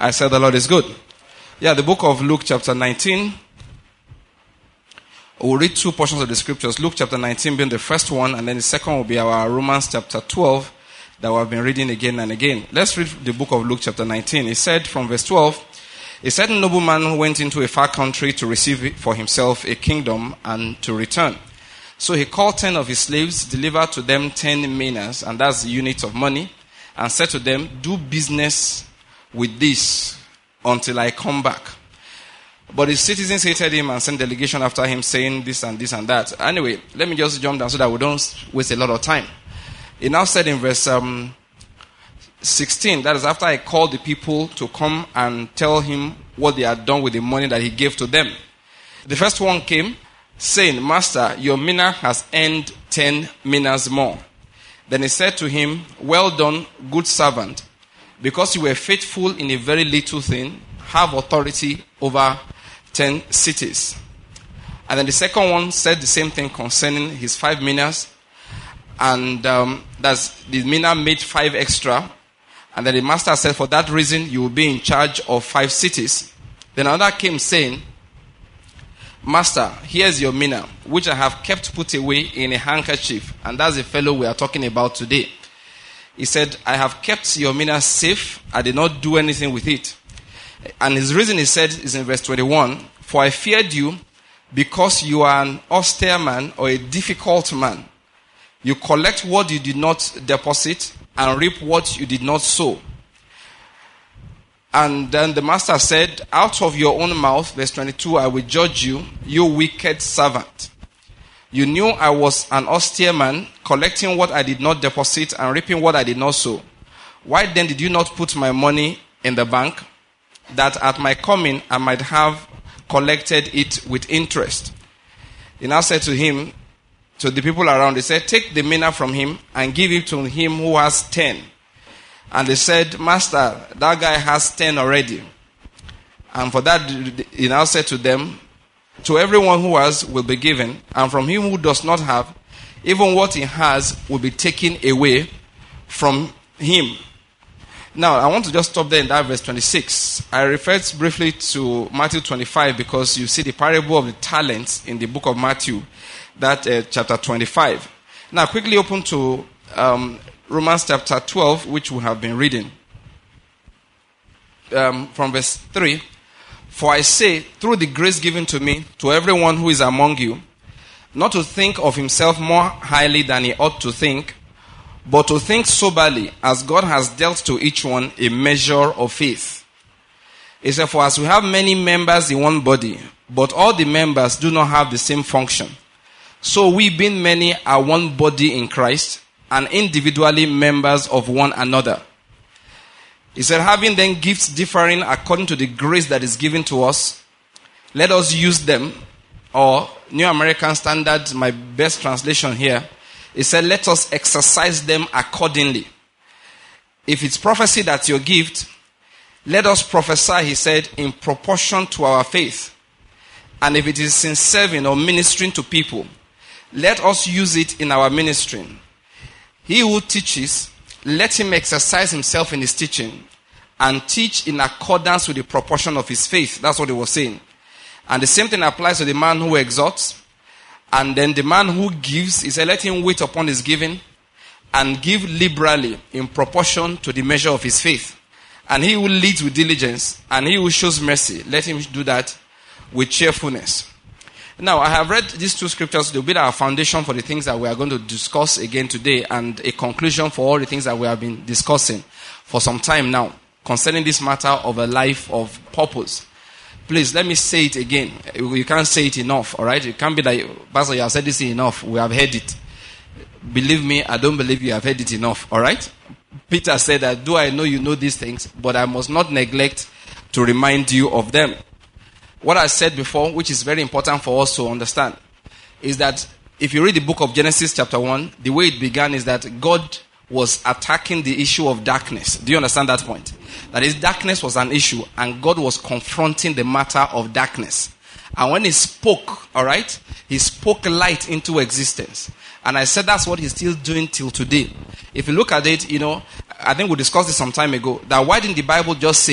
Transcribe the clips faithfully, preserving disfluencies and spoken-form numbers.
I said the Lord is good. Yeah, the book of Luke chapter nineteen. We'll read two portions of the scriptures. Luke chapter nineteen being the first one, and then the second will be our Romans chapter twelve that we have been reading again and again. Let's read the book of Luke chapter nineteen. It said from verse twelve, a certain nobleman who went into a far country to receive for himself a kingdom and to return. So he called ten of his slaves, delivered to them ten minas, and that's the units of money, and said to them, do business with this until I come back. But his citizens hated him and sent delegation after him saying this and this and that. Anyway, let me just jump down so that we don't waste a lot of time. He now said in verse um, sixteen, that is after I called the people to come and tell him what they had done with the money that he gave to them. The first one came saying, Master, your mina has earned ten minas more. Then he said to him, well done, good servant. Because you were faithful in a very little thing, have authority over ten cities. And then the second one said the same thing concerning his five minas. And um, that's the mina made five extra. And then the master said, for that reason, you will be in charge of five cities. Then another came saying, Master, here's your mina, which I have kept put away in a handkerchief. And that's the fellow we are talking about today. He said, I have kept your mina safe. I did not do anything with it. And his reason, he said, is in verse twenty-one. For I feared you because you are an austere man or a difficult man. You collect what you did not deposit and reap what you did not sow. And then the master said, out of your own mouth, verse twenty-two, I will judge you, you wicked servant. You knew I was an austere man, collecting what I did not deposit and reaping what I did not sow. Why then did you not put my money in the bank, that at my coming I might have collected it with interest? He now said to him, to the people around, he said, take the mina from him and give it to him who has ten. And they said, Master, that guy has ten already. And for that, he now said to them, to everyone who has will be given, and from him who does not have, even what he has will be taken away from him. Now, I want to just stop there in that verse twenty-six. I referred briefly to Matthew twenty-five because you see the parable of the talents in the book of Matthew, that uh, chapter twenty-five. Now, quickly open to um, Romans chapter twelve, which we have been reading. Um, from verse three. For I say, through the grace given to me, to everyone who is among you, not to think of himself more highly than he ought to think, but to think soberly, as God has dealt to each one a measure of faith. He said, for as we have many members in one body, but all the members do not have the same function, so we being many are one body in Christ, and individually members of one another. He said, having then gifts differing according to the grace that is given to us, let us use them. Or New American Standard, my best translation here, it said, let us exercise them accordingly. If it's prophecy that's your gift, let us prophesy, he said, in proportion to our faith. And if it is in serving or ministering to people, let us use it in our ministering. He who teaches, let him exercise himself in his teaching and teach in accordance with the proportion of his faith. That's what he was saying. And the same thing applies to the man who exhorts. And then the man who gives, he said, let him wait upon his giving and give liberally in proportion to the measure of his faith. And he who leads with diligence and he who shows mercy, let him do that with cheerfulness. Now, I have read these two scriptures. They'll be our foundation for the things that we are going to discuss again today and a conclusion for all the things that we have been discussing for some time now concerning this matter of a life of purpose. Please, let me say it again. You can't say it enough, all right? It can't be like, Pastor, you have said this enough. We have heard it. Believe me, I don't believe you have heard it enough, all right? Peter said that, do I know you know these things, but I must not neglect to remind you of them. What I said before, which is very important for us to understand, is that if you read the book of Genesis chapter one, the way it began is that God was attacking the issue of darkness. Do you understand that point? That is, darkness was an issue, and God was confronting the matter of darkness. And when he spoke, all right, he spoke light into existence. And I said that's what he's still doing till today. If you look at it, you know, I think we discussed this some time ago, that why didn't the Bible just say,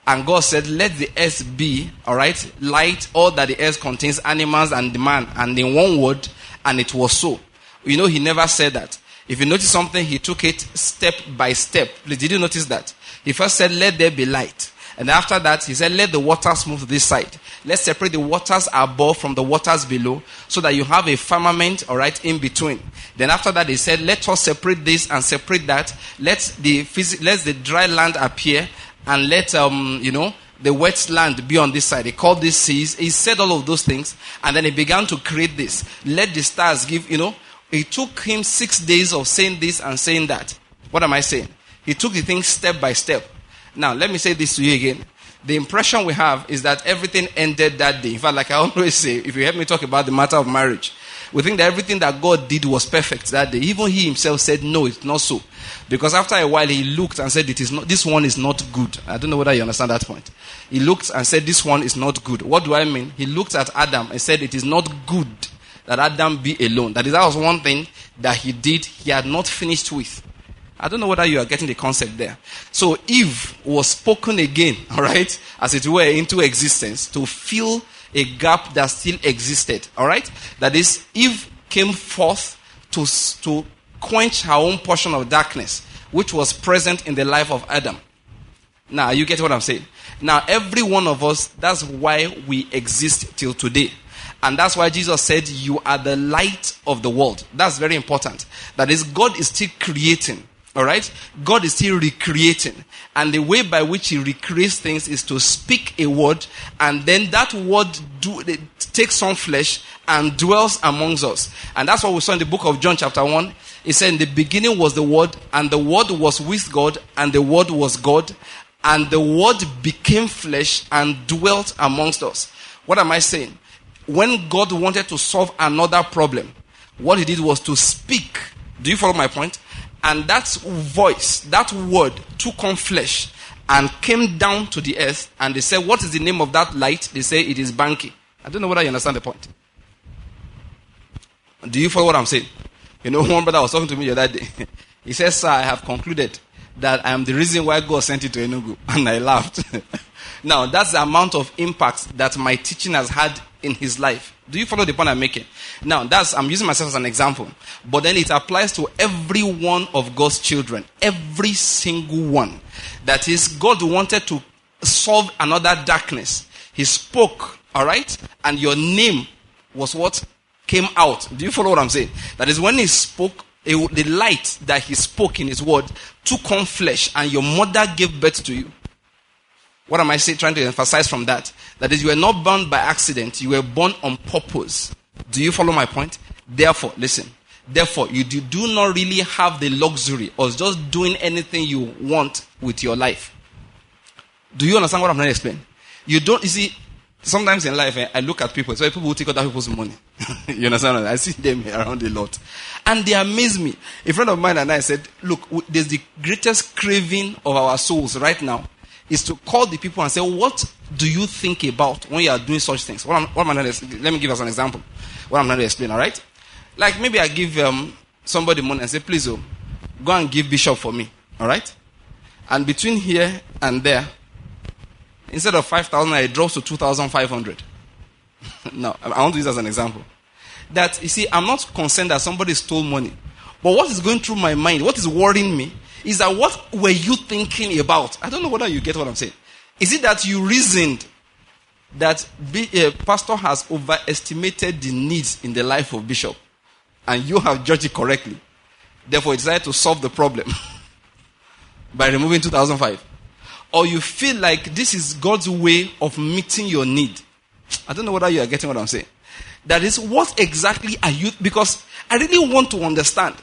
And God said, let the earth be, all right, light, all that the earth contains, animals and the man, and in one word, and it was so. You know, he never said that. If you notice something, he took it step by step. Did you notice that? He first said, let there be light. And after that, he said, let the waters move to this side. Let's separate the waters above from the waters below so that you have a firmament, all right, in between. Then after that, he said, let us separate this and separate that. Let the phys- let the dry land appear and let, um, you know, the wet land be on this side. He called this seas. He said all of those things. And then he began to create this. Let the stars give, you know. It took him six days of saying this and saying that. What am I saying? He took the thing step by step. Now, let me say this to you again. The impression we have is that everything ended that day. In fact, like I always say, if you help me talk about the matter of marriage, we think that everything that God did was perfect that day. Even he himself said, no, it's not so. Because after a while, he looked and said, it is not, this one is not good. I don't know whether you understand that point. He looked and said, this one is not good. What do I mean? He looked at Adam and said, it is not good that Adam be alone. That is, that was one thing that he did, he had not finished with. I don't know whether you are getting the concept there. So Eve was spoken again, all right, as it were, into existence to fill a gap that still existed, all right? That is, Eve came forth to, to quench her own portion of darkness, which was present in the life of Adam. Now, you get what I'm saying? Now, every one of us, that's why we exist till today. And that's why Jesus said, you are the light of the world. That's very important. That is, God is still creating. All right? God is still recreating. And the way by which he recreates things is to speak a word, and then that word do, it takes on flesh and dwells amongst us. And that's what we saw in the book of John chapter one. It said, in the beginning was the word, and the word was with God, and the word was God, and the word became flesh and dwelt amongst us. What am I saying? When God wanted to solve another problem, what he did was to speak. Do you follow my point? And that voice, that word, took on flesh and came down to the earth. And they said, what is the name of that light? They say it is Banki. I don't know whether you understand the point. Do you follow what I'm saying? You know, one brother was talking to me the other day. He says, sir, I have concluded that I am the reason why God sent you to Enugu. And I laughed. Now, that's the amount of impact that my teaching has had in his life. Do you follow the point I'm making? Now, that's, I'm using myself as an example. But then it applies to every one of God's children. Every single one. That is, God wanted to solve another darkness. He spoke, alright? And your name was what came out. Do you follow what I'm saying? That is, when he spoke, it, the light that he spoke in his word took on flesh, and your mother gave birth to you. What am I saying, trying to emphasize from that? That is, you were not born by accident. You were born on purpose. Do you follow my point? Therefore, listen. Therefore, you do, do not really have the luxury of just doing anything you want with your life. Do you understand what I'm trying to explain? You don't, you see, sometimes in life, eh, I look at people, so people who take other people's money. You understand? I see them around a lot. And they amaze me. A friend of mine and I said, look, there's the greatest craving of our souls right now is to call the people and say, what do you think about when you are doing such things? What am, what am I going to, let me give us an example. What I'm going to explain, all right? Like maybe I give um, somebody money and say, please, oh, go and give Bishop for me, all right? And between here and there, instead of five thousand, it drops to two thousand five hundred. No, I want to use as an example. That, you see, I'm not concerned that somebody stole money. But what is going through my mind, what is worrying me, is that what were you thinking about? I don't know whether you get what I'm saying. Is it that you reasoned that a pastor has overestimated the needs in the life of Bishop, and you have judged it correctly? Therefore, you decided to solve the problem by removing two thousand five. Or you feel like this is God's way of meeting your need. I don't know whether you are getting what I'm saying. That is, what exactly are you... Because I really want to understand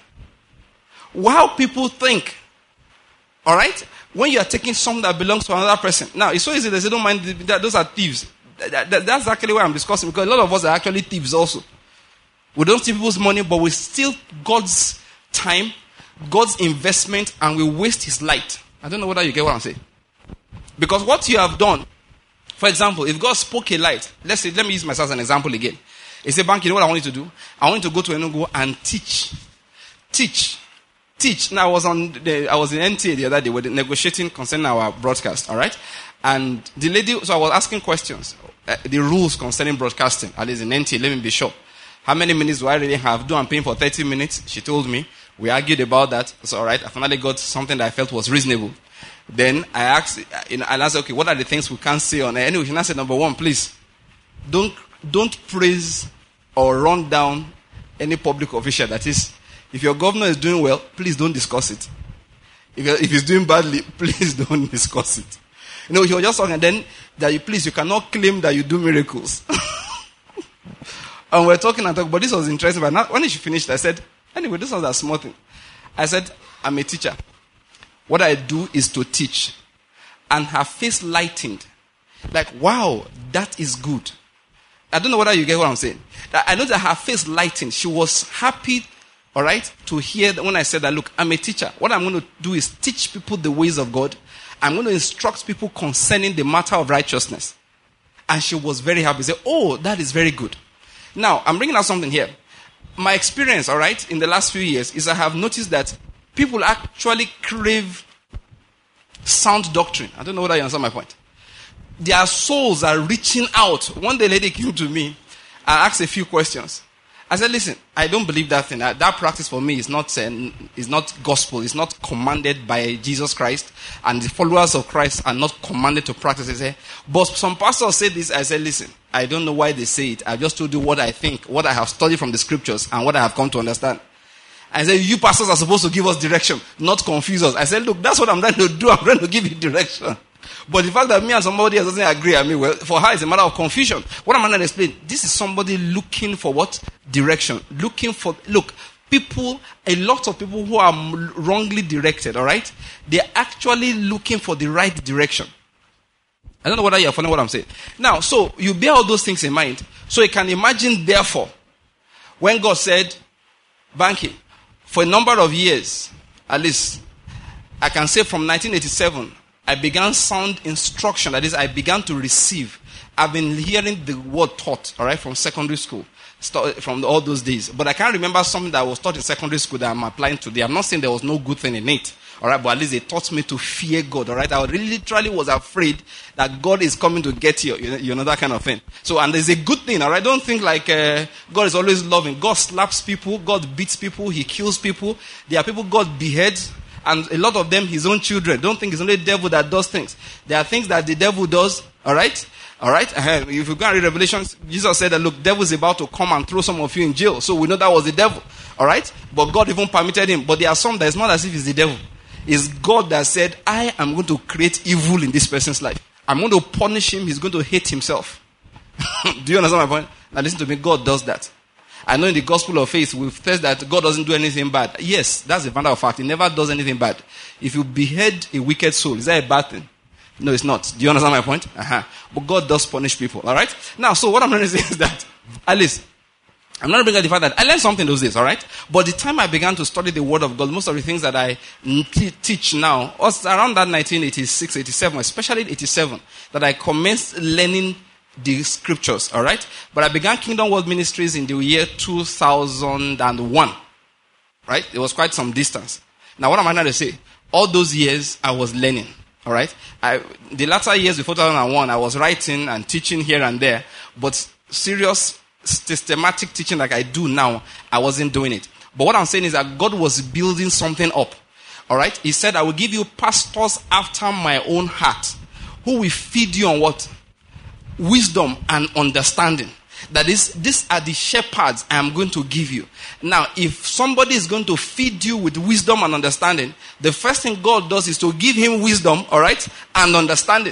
how people think. All right? When you are taking something that belongs to another person. Now, it's so easy they say, don't mind, that those are thieves. That, that, that's actually what I'm discussing, because a lot of us are actually thieves also. We don't steal people's money, but we steal God's time, God's investment, and we waste his light. I don't know whether you get what I'm saying. Because what you have done, for example, if God spoke a light, let's say, let me use myself as an example again. He said, Bank, you know what I want you to do? I want you to go to Enugu and teach. Teach. Teach. Now, I was on the, I was in N T A the other day, we were negotiating concerning our broadcast, all right? And the lady, so I was asking questions. Uh, the rules concerning broadcasting, at least in N T A, let me be sure. How many minutes do I really have? Do I'm paying for thirty minutes? She told me. We argued about that. It's all right. I finally got something that I felt was reasonable. Then I asked, you know, and I said, okay, what are the things we can't say on air? Anyway, she said, number one, please, don't don't praise or run down any public official. That is, if your governor is doing well, please don't discuss it. If, if he's doing badly, please don't discuss it. You know, he was just talking, and then that you please, you cannot claim that you do miracles. And we're talking and talking, but this was interesting. But now, when she finished, I said, anyway, this was a small thing. I said, I'm a teacher. What I do is to teach. And her face lightened. Like, wow, that is good. I don't know whether you get what I'm saying. I know that her face lightened. She was happy, all right, to hear that when I said that, look, I'm a teacher. What I'm going to do is teach people the ways of God. I'm going to instruct people concerning the matter of righteousness. And she was very happy. She said, oh, that is very good. Now, I'm bringing out something here. My experience, all right, in the last few years is I have noticed that people actually crave sound doctrine. I don't know whether you understand my point. Their souls are reaching out. One day, a lady came to me and asked a few questions. I said, listen, I don't believe that thing. That practice for me is not uh, is not gospel. It's not commanded by Jesus Christ. And the followers of Christ are not commanded to practice. I said, but some pastors say this. I said, listen, I don't know why they say it. I just told you what I think, what I have studied from the scriptures, and what I have come to understand. I said, you pastors are supposed to give us direction, not confuse us. I said, look, that's what I'm trying to do. I'm trying to give you direction. But the fact that me and somebody else doesn't agree, I mean, well, for her it's a matter of confusion. What am I going to explain? This is somebody looking for what? Direction. Looking for, look, people, a lot of people who are wrongly directed, all right? They're actually looking for the right direction. I don't know whether you're following what I'm saying. Now, so you bear all those things in mind. So you can imagine, therefore, when God said, Banky, for a number of years, at least, I can say from nineteen eighty-seven, I began sound instruction. That is, I began to receive. I've been hearing the word taught, all right, from secondary school, from all those days. But I can't remember something that was taught in secondary school that I'm applying today. I'm not saying there was no good thing in it, all right, but at least they taught me to fear God, all right. I really literally was afraid that God is coming to get you, you know, you know that kind of thing. So, and there's a good thing, all right. Don't think like uh, God is always loving. God slaps people, God beats people, He kills people. There are people God beheads. And a lot of them, his own children. Don't think it's only the devil that does things. There are things that the devil does, all right? All right? Uh, if you go and read Revelations, Jesus said that, look, devil is about to come and throw some of you in jail. So we know that was the devil, all right? But God even permitted him. But there are some that it's not as if it's the devil. It's God that said, I am going to create evil in this person's life. I'm going to punish him. He's going to hate himself. Do you understand my point? Now listen to me. God does that. I know in the gospel of faith, we've said that God doesn't do anything bad. Yes, that's a matter of fact. He never does anything bad. If you behead a wicked soul, is that a bad thing? No, it's not. Do you understand my point? Uh-huh. But God does punish people, all right? Now, so what I'm trying to say is that, at least, I'm not bringing up the fact that I learned something those days, all right? But the time I began to study the Word of God, most of the things that I t- teach now, was around that nineteen eighty-six, eighty-seven, especially eighty-seven, that I commenced learning the scriptures, all right? But I began Kingdom World Ministries in the year two thousand one, right? It was quite some distance. Now, what am I trying to say? All those years, I was learning, all right? I, the latter years before two thousand one, I was writing and teaching here and there, but serious, systematic teaching like I do now, I wasn't doing it. But what I'm saying is that God was building something up, all right? He said, I will give you pastors after my own heart, who will feed you on what? Wisdom and understanding. That is, these are the shepherds I am going to give you. Now, if somebody is going to feed you with wisdom and understanding, the first thing God does is to give him wisdom, all right, and understanding.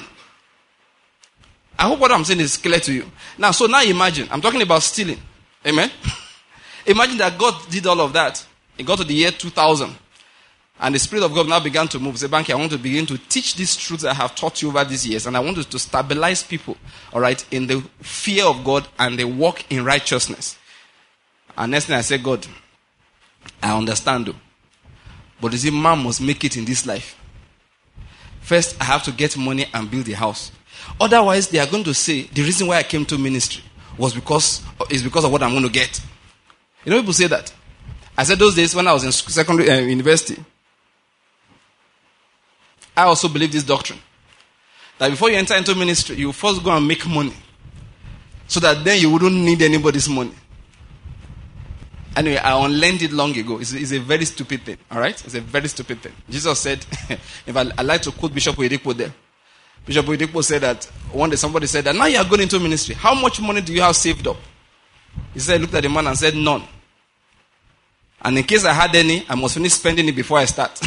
I hope what I'm saying is clear to you. Now, so now imagine, I'm talking about stealing. Amen? Imagine that God did all of that. It got to the year two thousand. And the Spirit of God now began to move. Say, Banky, I want to begin to teach these truths I have taught you over these years. And I want to stabilize people, all right, in the fear of God and they walk in righteousness. And next thing I said, God, I understand though. But you see, man must make it in this life. First, I have to get money and build a house. Otherwise, they are going to say, the reason why I came to ministry was because, is because of what I'm going to get. You know, people say that. I said those days when I was in secondary uh, university, I also believe this doctrine. That before you enter into ministry, you first go and make money. So that then you wouldn't need anybody's money. Anyway, I unlearned it long ago. It's, it's a very stupid thing. Alright? It's a very stupid thing. Jesus said, if I, I like to quote Bishop Oyedepo there. Bishop Oyedepo said that, one day somebody said that, now you are going into ministry. How much money do you have saved up? He said, looked at the man and said, none. And in case I had any, I must finish spending it before I start.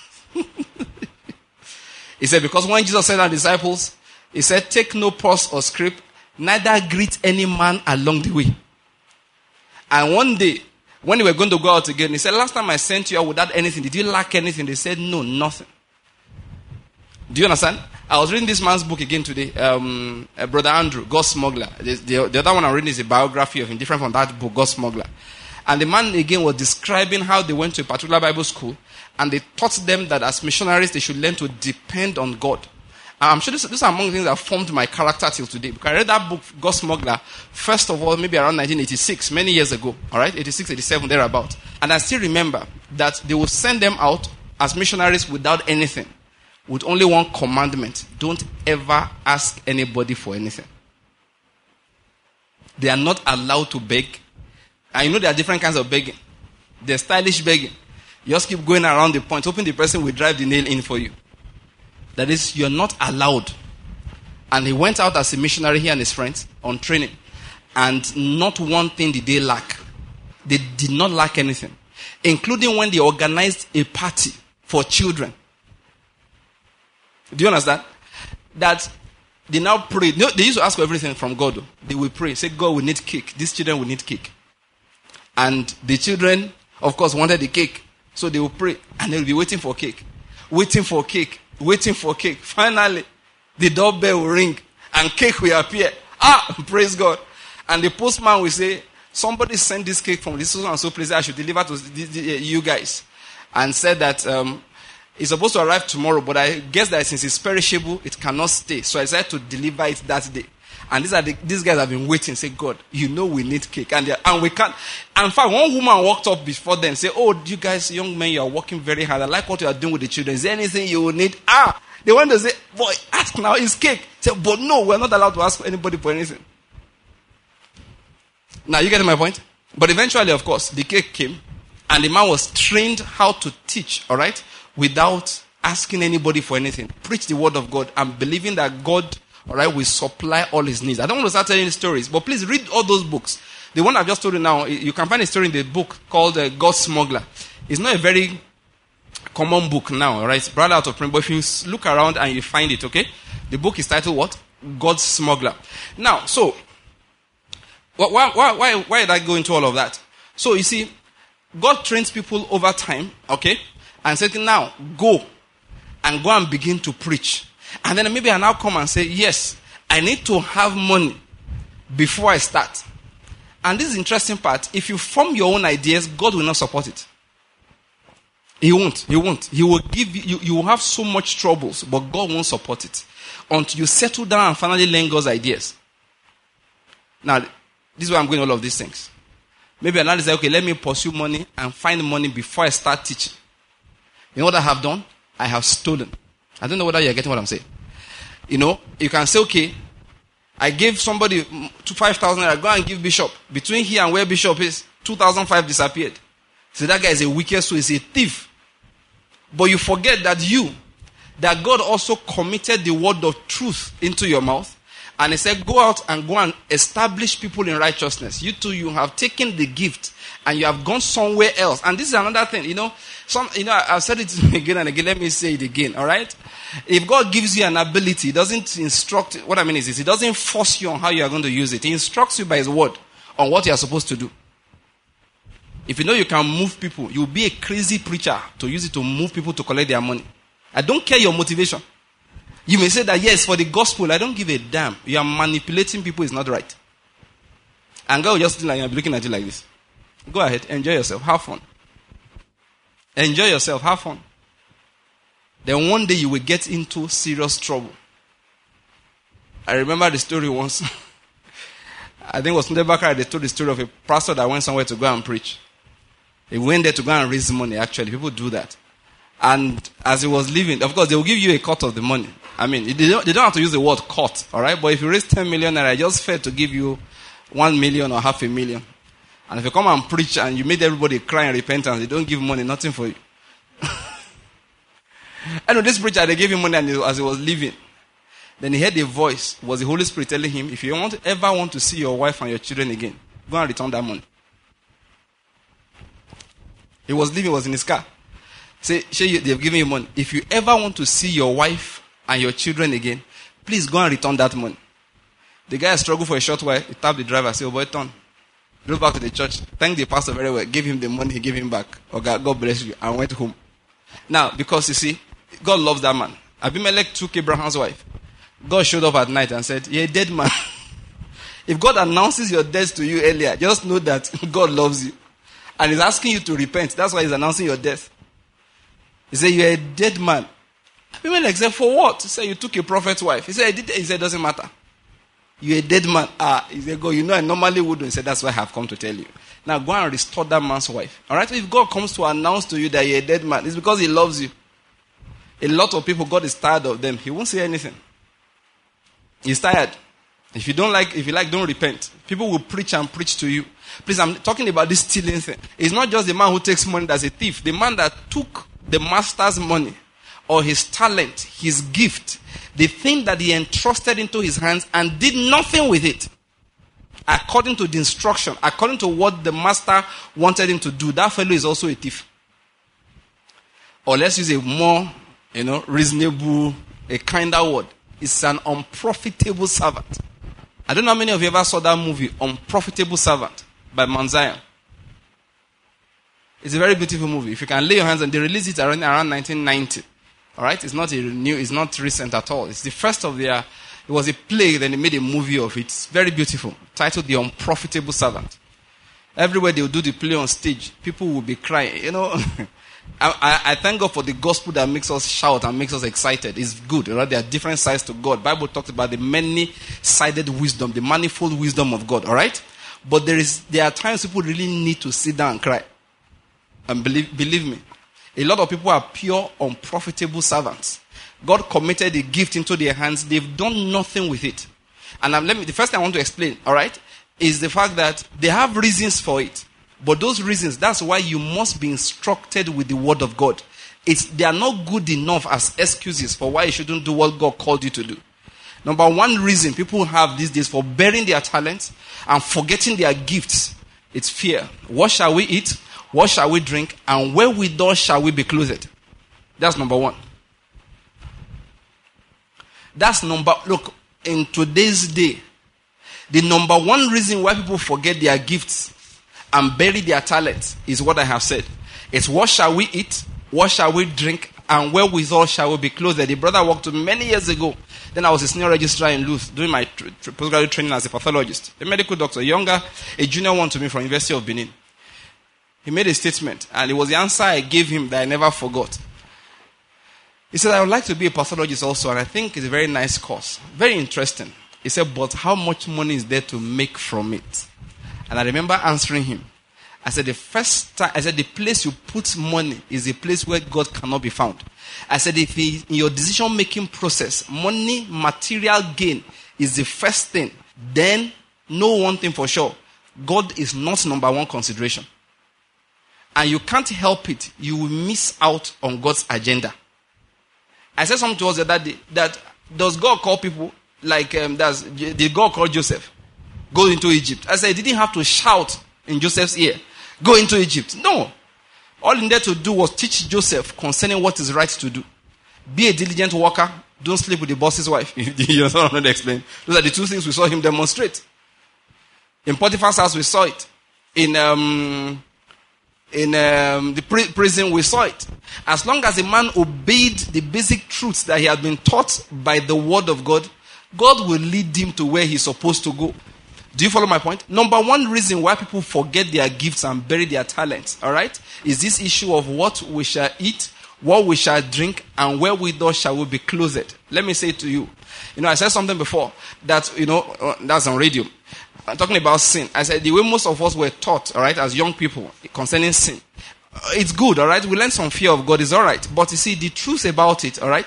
He said, because when Jesus said to our disciples, he said, take no purse or scrip, neither greet any man along the way. And one day, when they were going to go out again, he said, last time I sent you out without anything, did you lack anything? They said, no, nothing. Do you understand? I was reading this man's book again today, um, uh, Brother Andrew, God Smuggler. The, the, the other one I'm reading is a biography of him, different from that book, God Smuggler. And the man again was describing how they went to a particular Bible school, and they taught them that as missionaries, they should learn to depend on God. And I'm sure this, this are among the things that formed my character till today. Because I read that book, God Smuggler, first of all, maybe around nineteen eighty-six, many years ago. All right, eighty-six, eighty-seven, thereabout. And I still remember that they would send them out as missionaries without anything, with only one commandment: don't ever ask anybody for anything. They are not allowed to beg. And you know there are different kinds of begging. There's stylish begging. You just keep going around the point, hoping the person will drive the nail in for you. That is, you're not allowed. And he went out as a missionary, he and his friends, on training. And not one thing did they lack. They did not lack anything. Including when they organized a party for children. Do you understand? That they now pray. They used to ask for everything from God. They will pray. Say, God, we need cake. These children will need cake. And the children, of course, wanted the cake. So they will pray. And they will be waiting for cake. Waiting for cake. Waiting for cake. Finally, the doorbell will ring. And cake will appear. Ah, praise God. And the postman will say, somebody sent this cake from this so and so place. I should deliver to you guys. And said that um, it's supposed to arrive tomorrow. But I guess that since it's perishable, it cannot stay. So I decided to deliver it that day. And these are the, these guys have been waiting. Say, God, you know we need cake. And, and we can't. And in fact, one woman walked up before them and said, oh, you guys, young men, you are working very hard. I like what you are doing with the children. Is there anything you will need? Ah, they want to say, boy, ask now, it's cake. Say, but no, we're not allowed to ask anybody for anything. Now, you get my point? But eventually, of course, the cake came. And the man was trained how to teach, all right, without asking anybody for anything. Preach the word of God and believing that God, all right, will supply all his needs. I don't want to start telling you stories, but please read all those books. The one I've just told you now, you can find a story in the book called uh, God Smuggler. It's not a very common book now, all right? It's brought out of print, but if you look around and you find it, okay? The book is titled what? God Smuggler. Now, so, why, why, why, why did I go into all of that? So, you see, God trains people over time, okay? And said, now, go and go and begin to preach. And then maybe I now come and say, yes, I need to have money before I start. And this is the interesting part. If you form your own ideas, God will not support it. He won't. He won't. He will give you, you, you will have so much troubles, but God won't support it until you settle down and finally learn God's ideas. Now, this is why I'm going all of these things. Maybe another say, okay, let me pursue money and find money before I start teaching. You know what I have done? I have stolen. I don't know whether you're getting what I'm saying. You know, you can say, okay, I gave somebody to five thousand naira, go and give Bishop. Between here and where Bishop is, two thousand five disappeared. So that guy is a wicked soul, he's a thief. But you forget that you, that God also committed the word of truth into your mouth. And he said, go out and go and establish people in righteousness. You too, you have taken the gift and you have gone somewhere else. And this is another thing, you know, some, you know, I've said it again and again. Let me say it again, all right? If God gives you an ability, he doesn't instruct, what I mean is this, he doesn't force you on how you are going to use it. He instructs you by his word on what you are supposed to do. If you know you can move people, you'll be a crazy preacher to use it to move people to collect their money. I don't care your motivation. You may say that, yes, for the gospel, I don't give a damn. You are manipulating people, is not right. And God will just like, be looking at you like this. Go ahead, enjoy yourself, have fun. Enjoy yourself, have fun. Then one day you will get into serious trouble. I remember the story once. I think it was Sunday Bakar, they told the story of a pastor that went somewhere to go and preach. He went there to go and raise money, actually. People do that. And as he was leaving, of course, they will give you a cut of the money. I mean, they don't, they don't have to use the word cut, all right? But if you raise ten million naira, just fair to give you one million or half a million. And if you come and preach and you made everybody cry in repentance, they don't give money, nothing for you. I know this preacher, they gave him money and he, as he was leaving. Then he heard a voice. It was the Holy Spirit telling him, if you want to, ever want to see your wife and your children again, go and return that money. He was leaving, was in his car. Say, they've given you money. If you ever want to see your wife and your children again, please go and return that money. The guy struggled for a short while. He tapped the driver, said, oh boy, turn. Drove back to the church. Thanked the pastor very well. Gave him the money, he gave him back. Oh God, God bless you. And went home. Now, because you see, God loves that man. Abimelech took Abraham's wife. God showed up at night and said, you're a dead man. If God announces your death to you earlier, just know that God loves you. And he's asking you to repent. That's why he's announcing your death. He said, you're a dead man. Abimelech said, for what? He said, you took a prophet's wife. He said, I did. He said, it doesn't matter. You're a dead man. Ah, he said, God, you know I normally wouldn't. He said, that's why I have come to tell you. Now go and restore that man's wife. All right? If God comes to announce to you that you're a dead man, it's because he loves you. A lot of people, God is tired of them. He won't say anything. He's tired. If you don't like, if you like, don't repent. People will preach and preach to you. Please, I'm talking about this stealing thing. It's not just the man who takes money that's a thief. The man that took the master's money or his talent, his gift, the thing that he entrusted into his hands and did nothing with it. According to the instruction, according to what the master wanted him to do, that fellow is also a thief. Or let's use a more, you know, reasonable, a kinder word. It's an unprofitable servant. I don't know how many of you ever saw that movie, Unprofitable Servant, by Mount Zion. It's a very beautiful movie. If you can lay your hands on it, they released it around, around nineteen ninety. All right? It's not a new, it's not recent at all. It's the first of their, it was a play, then they made a movie of it. It's very beautiful. Titled The Unprofitable Servant. Everywhere they will do the play on stage, people will be crying. You know, I, I, I thank God for the gospel that makes us shout and makes us excited. It's good. Right? There are different sides to God. Bible talks about the many-sided wisdom, the manifold wisdom of God. All right? But there is, there are times people really need to sit down and cry. And believe, believe me, a lot of people are pure, unprofitable servants. God committed a gift into their hands. They've done nothing with it. And um, let me, the first thing I want to explain, all right, is the fact that they have reasons for it. But those reasons, that's why you must be instructed with the word of God. It's, they are not good enough as excuses for why you shouldn't do what God called you to do. Number one reason people have these days for burying their talents and forgetting their gifts, it's fear. What shall we eat? What shall we drink? And wherewithal shall we be clothed? That's number one. That's number, look, in today's day, the number one reason why people forget their gifts and bury their talents is what I have said. It's what shall we eat? What shall we drink? And wherewithal shall we be clothed? The brother walked to me many years ago. Then I was a senior registrar in Luth doing my tr- tr- postgraduate training as a pathologist. A medical doctor, younger, a junior one to me from University of Benin. He made a statement, and it was the answer I gave him that I never forgot. He said, I would like to be a pathologist also, and I think it's a very nice course. Very interesting. He said, but how much money is there to make from it? And I remember answering him. I said, the first time, I said, the place you put money is a place where God cannot be found. I said, if in your decision-making process, money, material gain is the first thing, then know one thing for sure. God is not number one consideration. And you can't help it. You will miss out on God's agenda. I said something to us the other day, that does God call people like, um, does, did God call Joseph? Go into Egypt. I said, he didn't have to shout in Joseph's ear, go into Egypt. No. All he needed to do was teach Joseph concerning what is right to do. Be a diligent worker. Don't sleep with the boss's wife. You know what I'm going to explain? Those are the two things we saw him demonstrate. In Potiphar's house, we saw it. In um, in um, the pri- prison, we saw it. As long as a man obeyed the basic truths that he had been taught by the word of God, God will lead him to where he's supposed to go. Do you follow my point? Number one reason why people forget their gifts and bury their talents, all right, is this issue of what we shall eat, what we shall drink, and wherewithal shall we be clothed. Let me say to you, you know, I said something before that, you know, uh, that's on radio. I'm talking about sin. I said the way most of us were taught, all right, as young people concerning sin. Uh, it's good, all right. We learn some fear of God, it's all right. But you see, the truth about it, all right,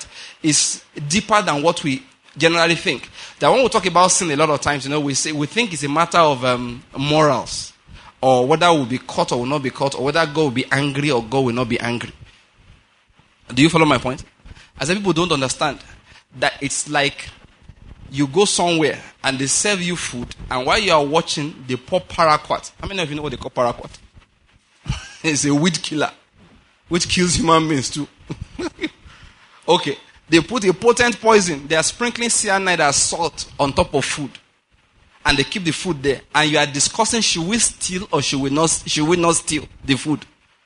is deeper than what we generally think. That when we talk about sin a lot of times, you know, we say we think it's a matter of um, morals, or whether we'll be caught or will not be caught, or whether God will be angry or God will not be angry. Do you follow my point? I said people don't understand that it's like you go somewhere and they serve you food, and while you are watching, they pour paraquat. How many of you know what they call paraquat? It's a weed killer, which kills human beings too. Okay. They put a potent poison. They are sprinkling cyanide as salt on top of food. And they keep the food there. And you are discussing, should we steal or should we not, should we not steal the food?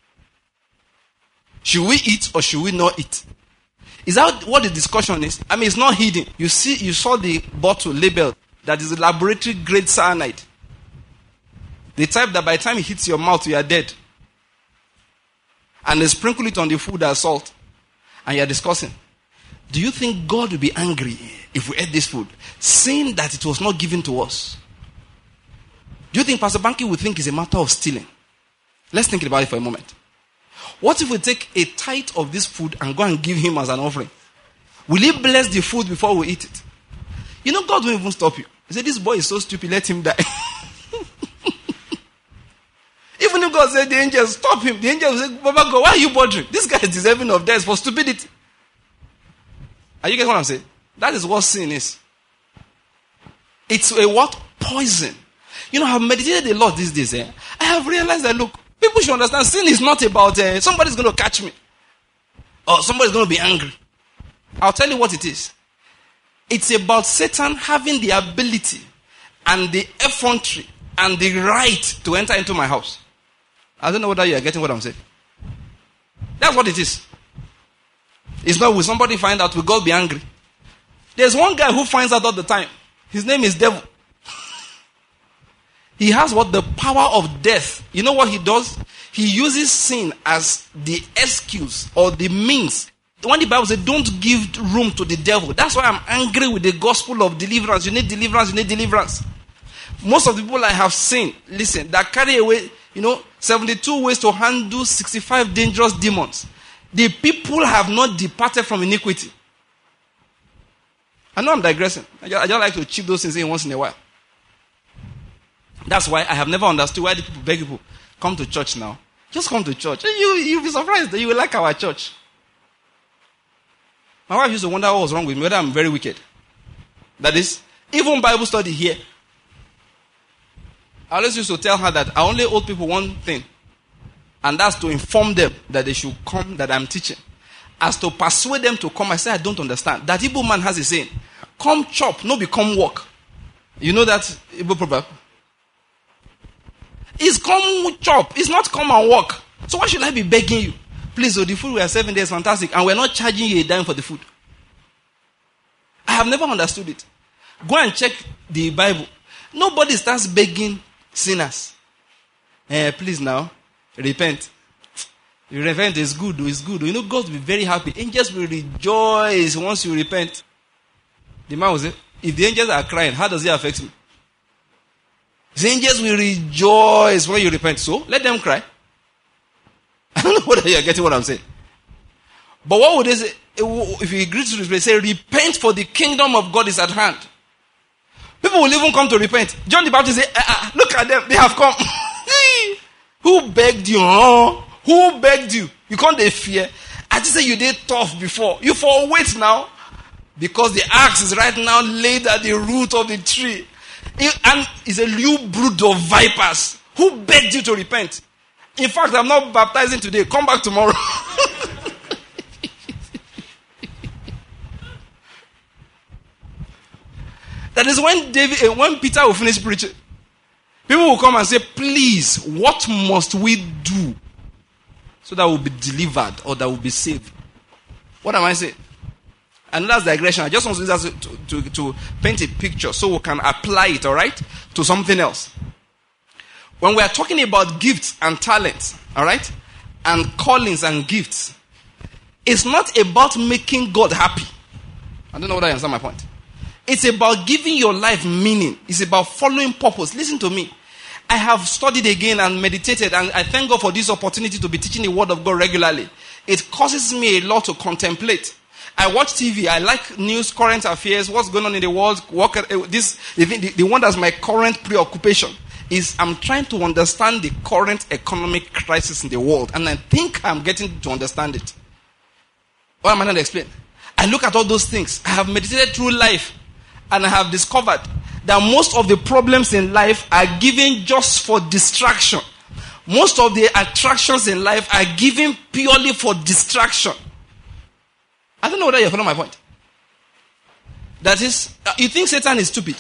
Should we eat or should we not eat? Is that what the discussion is? I mean, it's not hidden. You see, you saw the bottle labeled that is a laboratory grade cyanide. The type that by the time it hits your mouth, you are dead. And they sprinkle it on the food as salt. And you are discussing. Do you think God will be angry if we ate this food, seeing that it was not given to us? Do you think Pastor Banky would think it's a matter of stealing? Let's think about it for a moment. What if we take a tithe of this food and go and give him as an offering? Will he bless the food before we eat it? You know, God won't even stop you. He said, this boy is so stupid, let him die. Even if God said the angels, stop him, the angels will say, Baba God, why are you bothering? This guy is deserving of death for stupidity. Are you getting what I'm saying? That is what sin is. It's a what? Poison. You know, I've meditated a lot these days. Eh? I have realized that, look, people should understand sin is not about uh, somebody's going to catch me. Or somebody's going to be angry. I'll tell you what it is. It's about Satan having the ability and the effrontery and the right to enter into my house. I don't know whether you are getting what I'm saying. That's what it is. It's not will somebody find out, will God be angry? There's one guy who finds out all the time. His name is devil. He has what? The power of death. You know what he does? He uses sin as the excuse or the means. When the Bible says don't give room to the devil, that's why I'm angry with the gospel of deliverance. You need deliverance, you need deliverance. Most of the people I have seen, listen, that carry away, you know, seventy-two ways to handle sixty-five dangerous demons. The people have not departed from iniquity. I know I'm digressing. I just, I just like to chip those things in once in a while. That's why I have never understood why the people beg people, come to church now. Just come to church. You, you'll be surprised that you will like our church. My wife used to wonder what was wrong with me, whether I'm very wicked. That is, even Bible study here. I always used to tell her that I only owe people one thing. And that's to inform them that they should come, that I'm teaching. As to persuade them to come, I say I don't understand. That Igbo man has a saying, come chop, no become work. You know that Igbo proverb? It's come chop, it's not come and work. So why should I be begging you? Please, so the food we are serving there is fantastic, and we're not charging you a dime for the food. I have never understood it. Go and check the Bible. Nobody starts begging sinners. Eh, please now, repent. You repent is good, it's good. You know, God will be very happy. Angels will rejoice once you repent. The man will say, if the angels are crying, how does it affect me? The angels will rejoice when you repent. So, let them cry. I don't know whether you are getting what I'm saying. But what would they say? If you agree to this, say, repent for the kingdom of God is at hand. People will even come to repent. John the Baptist say, ah, ah, look at them, they have come. Who begged you? Huh? Who begged you? You can't they fear. I just say you did tough before. You for wait now. Because the axe is right now laid at the root of the tree. And it's a new brood of vipers. Who begged you to repent? In fact, I'm not baptizing today. Come back tomorrow. That is when David, when Peter will finish preaching. People will come and say, please, what must we do so that we'll be delivered or that we'll be saved? What am I saying? And that's digression. I just want to use that to, to, to paint a picture so we can apply it, all right, to something else. When we are talking about gifts and talents, all right, and callings and gifts, it's not about making God happy. I don't know whether I understand my point. It's about giving your life meaning. It's about following purpose. Listen to me. I have studied again and meditated, and I thank God for this opportunity to be teaching the Word of God regularly. It causes me a lot to contemplate. I watch T V. I like news, current affairs, what's going on in the world. Work, this, the, the, the one that's my current preoccupation is I'm trying to understand the current economic crisis in the world. And I think I'm getting to understand it. What am I going to explain? I look at all those things. I have meditated through life. And I have discovered that most of the problems in life are given just for distraction. Most of the attractions in life are given purely for distraction. I don't know whether you're following my point. That is, you think Satan is stupid.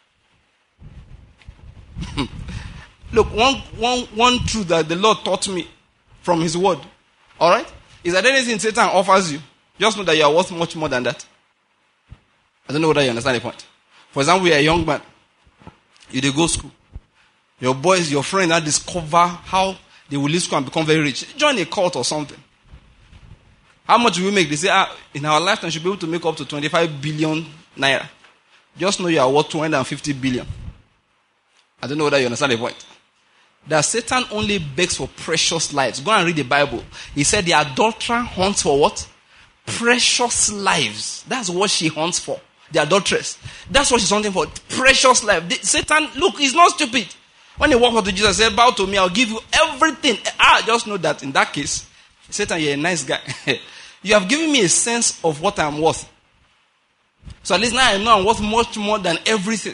Look, one, one, one truth that the Lord taught me from his word, all right, is that anything Satan offers you, just know that you are worth much more than that. I don't know whether you understand the point. For example, you're a young man. You dey go school. Your boys, your friends now discover how they will leave school and become very rich. Join a cult or something. How much will we make? They say, ah, in our lifetime, we should be able to make up to twenty-five billion naira. Just know you are worth two hundred fifty billion. I don't know whether you understand the point. That Satan only begs for precious lives. Go and read the Bible. He said the adulterer hunts for what? Precious lives. That's what she hunts for. The adulteress. That's what she's hunting for. Precious life. The, Satan, look, he's not stupid. When he walked up to Jesus and said, bow to me, I'll give you everything. I just know that in that case, Satan, you're a nice guy. You have given me a sense of what I'm worth. So at least now I know I'm worth much more than everything.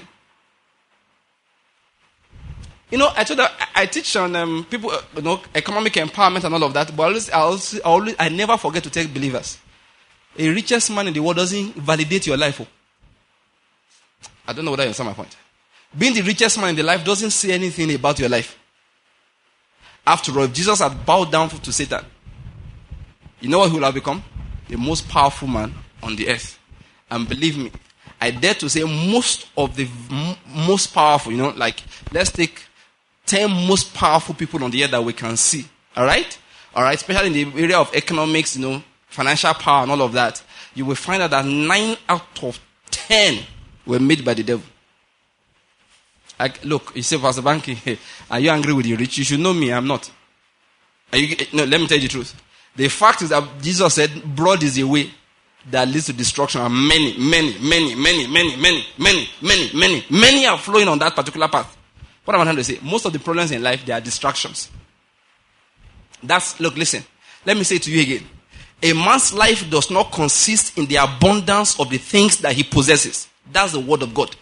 You know, I told that I, I teach on um, people, uh, you know, economic empowerment and all of that, but I always, I always, I always, I never forget to take believers. A richest man in the world doesn't validate your life. Oh. I don't know whether you understand my point. Being the richest man in the life doesn't say anything about your life. After all, if Jesus had bowed down to Satan, you know what he would have become? The most powerful man on the earth. And believe me, I dare to say most of the m- most powerful, you know, like, let's take ten most powerful people on the earth that we can see. Alright? Alright, especially in the area of economics, you know, financial power and all of that. You will find out that nine out of ten were made by the devil. Like, look, you say, Pastor Banky, are you angry with the rich? You should know me, I'm not. Are you, no, let me tell you the truth. The fact is that Jesus said, broad is the way that leads to destruction, and many, many, many, many, many, many, many, many, many, many are flowing on that particular path. What am I trying to say? Most of the problems in life, they are distractions. That's, look, listen. Let me say it to you again. A man's life does not consist in the abundance of the things that he possesses. That's the word of God.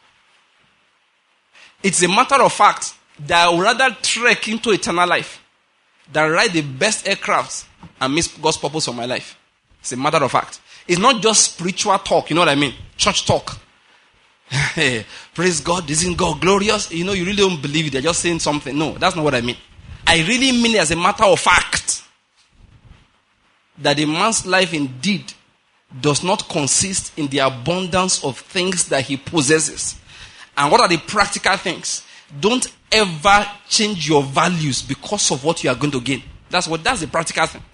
It's a matter of fact that I would rather trek into eternal life than ride the best aircrafts and miss God's purpose for my life. It's a matter of fact. It's not just spiritual talk, you know what I mean? Church talk. Hey, praise God, isn't God glorious? You know, you really don't believe it, they're just saying something. No, that's not what I mean. I really mean it as a matter of fact that a man's life indeed does not consist in the abundance of things that he possesses. And what are the practical things? Don't ever change your values because of what you are going to gain. That's what, that's the practical thing.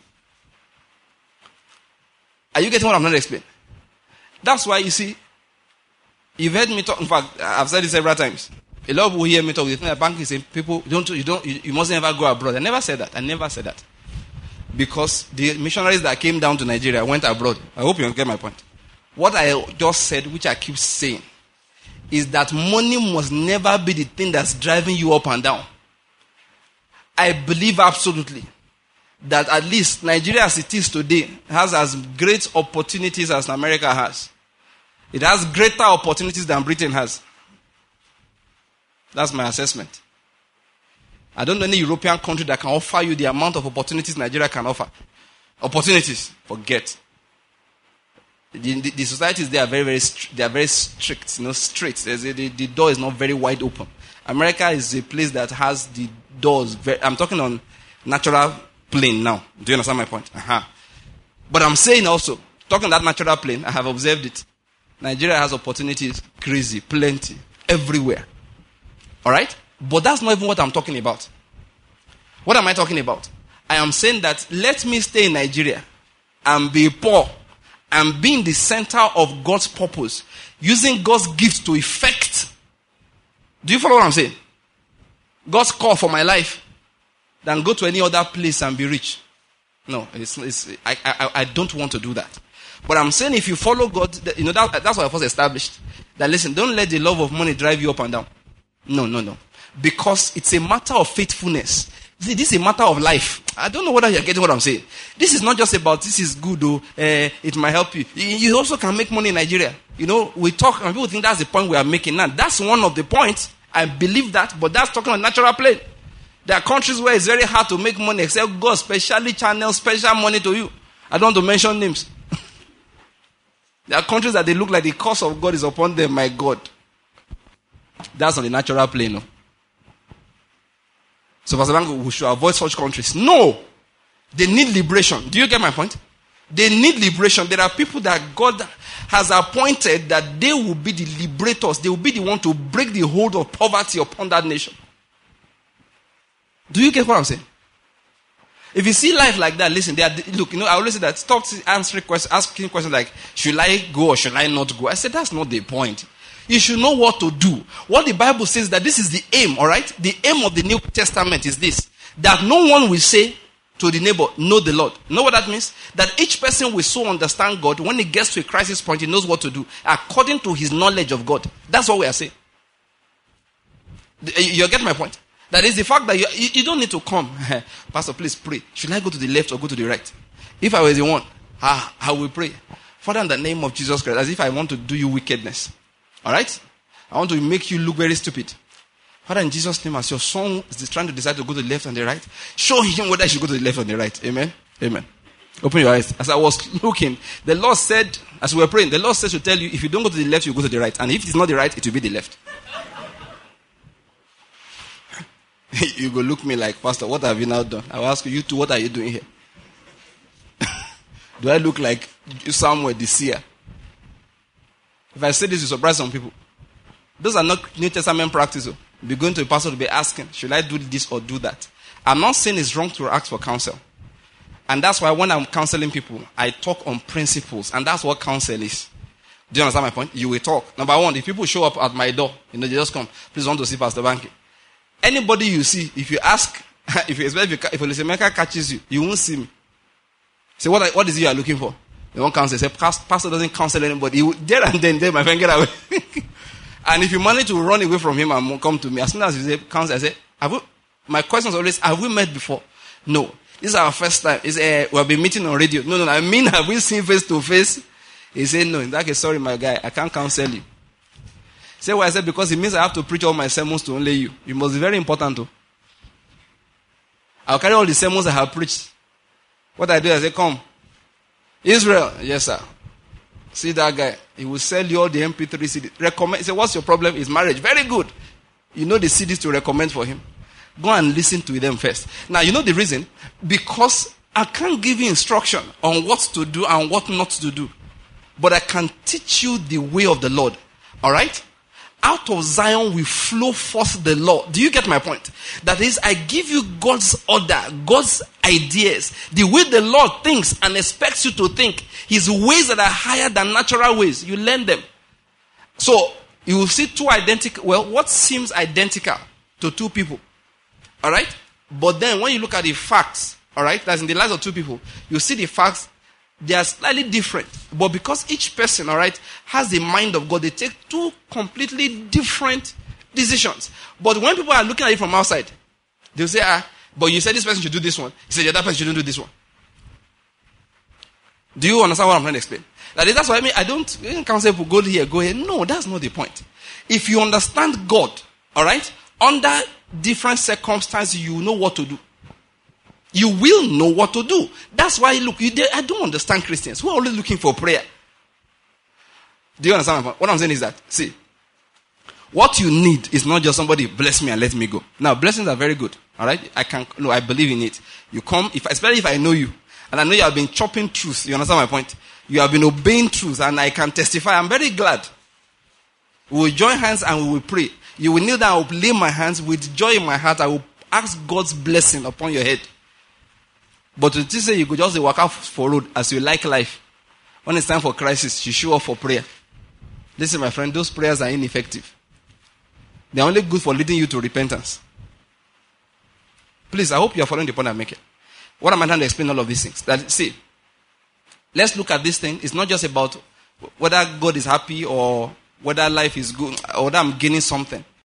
Are you getting what I'm trying to explain? That's why, you see, you've heard me talk. In fact, I've said this several times. A lot of people hear me talk. They think that bank is saying, people, don't, you don't, you, you must never go abroad. I never said that. I never said that. Because the missionaries that came down to Nigeria went abroad. I hope you get my point. What I just said, which I keep saying, is that money must never be the thing that's driving you up and down. I believe absolutely that at least Nigeria as it is today has as great opportunities as America has. It has greater opportunities than Britain has. That's my assessment. I don't know any European country that can offer you the amount of opportunities Nigeria can offer. Opportunities, forget. The, the, the societies there are very, very, they are very strict, you know, strict. A, the, the door is not very wide open. America is a place that has the doors. Very, I'm talking on natural plane now. Do you understand my point? Uh-huh. But I'm saying also, talking that natural plane, I have observed it. Nigeria has opportunities, crazy, plenty, everywhere. All right? But that's not even what I'm talking about. What am I talking about? I am saying that let me stay in Nigeria and be poor and be in the center of God's purpose, using God's gift to effect. Do you follow what I'm saying? God's call for my life, than go to any other place and be rich. No, it's, it's, I, I, I don't want to do that. But I'm saying if you follow God, you know, that, that's what I first established. That listen, don't let the love of money drive you up and down. No, no, no. Because it's a matter of faithfulness. See, this is a matter of life. I don't know whether you're getting what I'm saying. This is not just about this is good, or uh, it might help you. You also can make money in Nigeria. You know, we talk, and people think that's the point we are making now. That's one of the points. I believe that, but that's talking on natural plane. There are countries where it's very hard to make money except God specially channels special money to you. I don't want to mention names. There are countries that they look like the curse of God is upon them, my God. That's on the natural plane. No? So, Pastor Bango, we should avoid such countries. No! They need liberation. Do you get my point? They need liberation. There are people that God has appointed that they will be the liberators. They will be the one to break the hold of poverty upon that nation. Do you get what I'm saying? If you see life like that, listen, they are, look, you know, I always say that, stop answering questions, asking questions like, should I go or should I not go? I said, that's not the point. You should know what to do. What the Bible says that this is the aim, alright? The aim of the New Testament is this, that no one will say to the neighbor, know the Lord. You know what that means? That each person will so understand God, when he gets to a crisis point, he knows what to do, according to his knowledge of God. That's what we are saying. You get my point? That is the fact that you, you, you don't need to come. Pastor, please pray. Should I go to the left or go to the right? If I was the one, ah, I will pray. Father, in the name of Jesus Christ, as if I want to do you wickedness. Alright? I want to make you look very stupid. Father, in Jesus' name, as your son is trying to decide to go to the left and the right, show him whether he should go to the left and the right. Amen? Amen. Open your eyes. As I was looking, the Lord said, as we were praying, the Lord said to tell you, if you don't go to the left, you go to the right. And if it's not the right, it will be the left. You go look me like, Pastor, what have you now done? I will ask you, you two, what are you doing here? Do I look like somewhere the seer? If I say this, you surprise some people. Those are not New Testament practices. Be going to a pastor to be asking, should I do this or do that? I'm not saying it's wrong to ask for counsel. And that's why when I'm counseling people, I talk on principles. And that's what counsel is. Do you understand my point? You will talk. Number one, if people show up at my door, you know, they just come, please want to see Pastor Banky. Anybody you see, if you ask, if you especially if, if a listener catches you, you won't see me. Say, what, what is it you are looking for? They won't counsel. Say, Pastor doesn't counsel anybody. He will, there and then, there, my friend, get away. And if you manage to run away from him and come to me, as soon as you say counsel, I say, have we, my question is always, have we met before? No. This is our first time. It's, uh, we have been meeting on radio. No, no, no. I mean, have we seen face to face? He said, no. In that case, sorry, my guy, I can't counsel you. Say what I said, because it means I have to preach all my sermons to only you. You must be very important too. I'll carry all the sermons I have preached. What I do, I say, come. Israel. Yes, sir. See that guy. He will sell you all the M P three C Ds. Recommend. Say, what's your problem? Is marriage. Very good. You know the C Ds to recommend for him. Go and listen to them first. Now, you know the reason? Because I can't give you instruction on what to do and what not to do. But I can teach you the way of the Lord. Alright? Out of Zion will flow forth the law. Do you get my point? That is, I give you God's order, God's ideas, the way the Lord thinks and expects you to think. His ways that are higher than natural ways. You learn them. So, you will see two identical, well, what seems identical to two people. Alright? But then when you look at the facts, alright, that's in the lives of two people, you see the facts, they are slightly different. But because each person, alright, has the mind of God, they take two completely different decisions. But when people are looking at it from outside, they'll say, ah, but you said this person should do this one. You said the other person shouldn't do this one. Do you understand what I'm trying to explain? That is, that's why I mean, I don't, I don't counsel people, go here, go here. No, that's not the point. If you understand God, alright, under different circumstances, you know what to do. You will know what to do. That's why, look, you, I don't understand Christians who are always looking for prayer. Do you understand my point? What I'm saying is that, see, what you need is not just somebody bless me and let me go. Now, blessings are very good. All right? I can, no, I believe in it. You come, if, especially if I know you, and I know you have been chopping truth. You understand my point? You have been obeying truth, and I can testify. I'm very glad. We will join hands and we will pray. You will kneel down, I will lay my hands with joy in my heart. I will ask God's blessing upon your head. But to say you could just walk out for road as you like life. When it's time for crisis, you show up for prayer. Listen, my friend, those prayers are ineffective. They are only good for leading you to repentance. Please, I hope you are following the point I'm making. What am I trying to explain all of these things? That, see, let's look at this thing. It's not just about whether God is happy or whether life is good or whether I'm gaining something.